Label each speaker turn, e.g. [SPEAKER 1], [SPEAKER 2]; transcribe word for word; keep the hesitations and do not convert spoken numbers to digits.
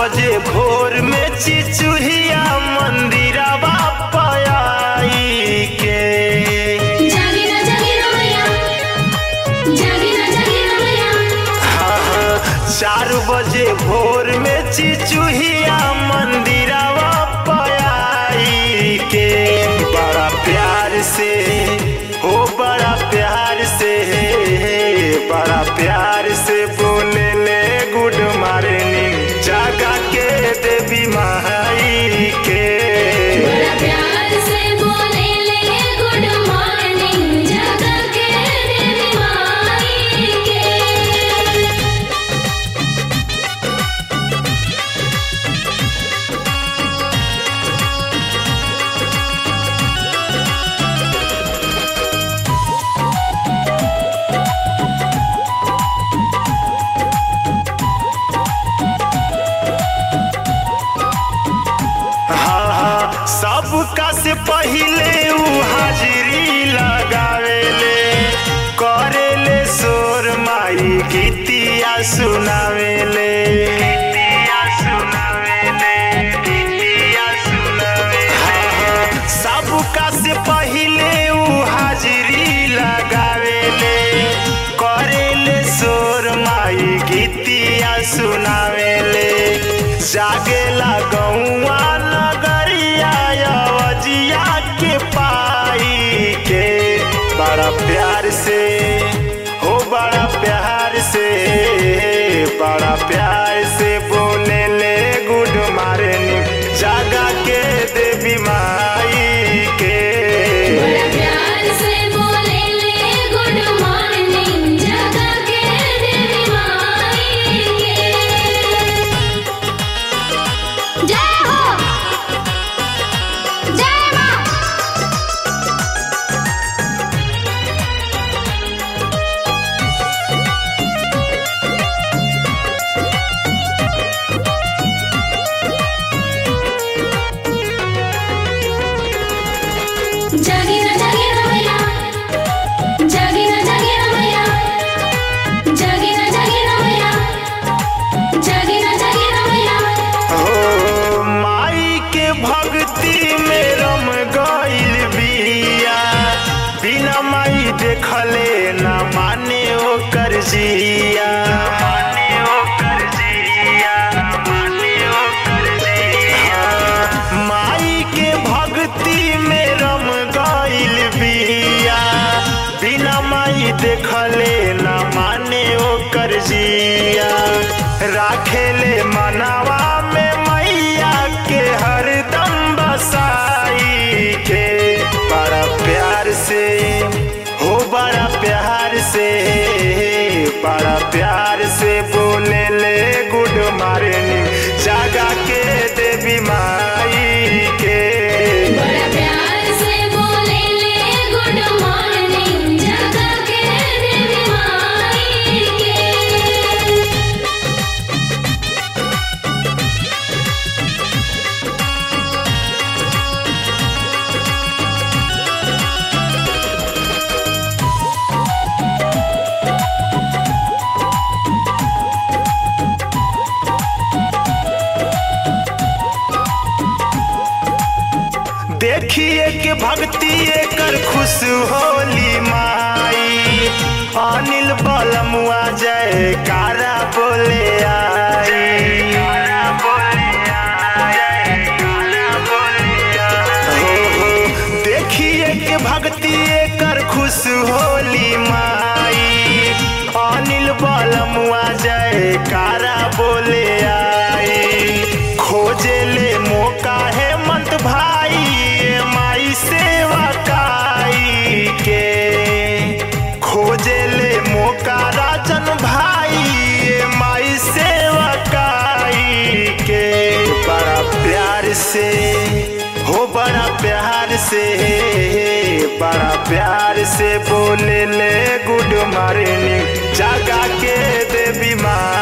[SPEAKER 1] बजे भोर में चिचुहिया मंदिरवा पाई के
[SPEAKER 2] जागी ना जागी ना भैया, जागी ना जागी ना भैया।
[SPEAKER 1] हाँ हाँ चार बजे भोर में चिचुहिया मंदिरवा पाई के बड़ा प्यार से हो बड़ा प्यार से बड़ा प्यार से बोले ले गुड मॉर्निंग जागा के देवी माई के
[SPEAKER 2] बड़ा प्यार से बोले ले गुड मॉर्निंग जागा के देवी माई के।
[SPEAKER 1] हाँ हाँ सबका से पहिले उ हाजिरी लगावेले करेले सोर माई गीतिया सुनावेले गीतिया सुनावेले गीतिया सुनावेले हाँ हाँ सबका से पहिले उ हाजिरी लगावेले करेले सोर माई गीतिया सुनावेले जागेला गौआ नगरिया अवजिया के पाई के बड़ा प्यार से हो बड़ा प्यार से बड़ा प्यार से बोले ले गुड मॉर्निंग जागा के देवी माई के
[SPEAKER 2] बड़ा प्यार से बोले ले गुड मॉर्निंग जागा के देवी माई के। जय हो जय माँ। जागी ना जागी ना भैया, जागी ना जागी ना भैया, जागी ना जागी ना भैया, जागी ना जागी ना भैया।
[SPEAKER 1] हो माई के भक्ति में रम गइल बिया बिना माई देखले ना माने ओकर जिया माने ओकर जिया माने ओकर जिया माई के भक्ति में रम गइल बिया बिना माई देखले ना माने ओकर जिया राखेले मनवा में मैया के हरदम बसाई के बड़ा प्यार से हो बड़ा प्यार से बड़ा प्यार से बोले ले गुड मॉर्निंग जागा के देवी माई के
[SPEAKER 2] बड़ा प्यार से बोले ले गुड मॉर्निंग जागा के देवी माई के।
[SPEAKER 1] देखिए कि भक्ति एकर खुश होली माई अनिल बलमुआ जय कारा बोले आई हो हो देखिए कि भक्ति एकर खुश होली माई अनिल बलमुआ जय कारा बोले आई खोजे ले मौका है मंत भाई ये माई सेवा काई के खोजे ले मौका राजन भाई ये माई सेवा काई के बड़ा प्यार से हो बड़ा प्यार से बड़ा प्यार से बोले ले गुड मॉर्निंग जागा के देवी माँ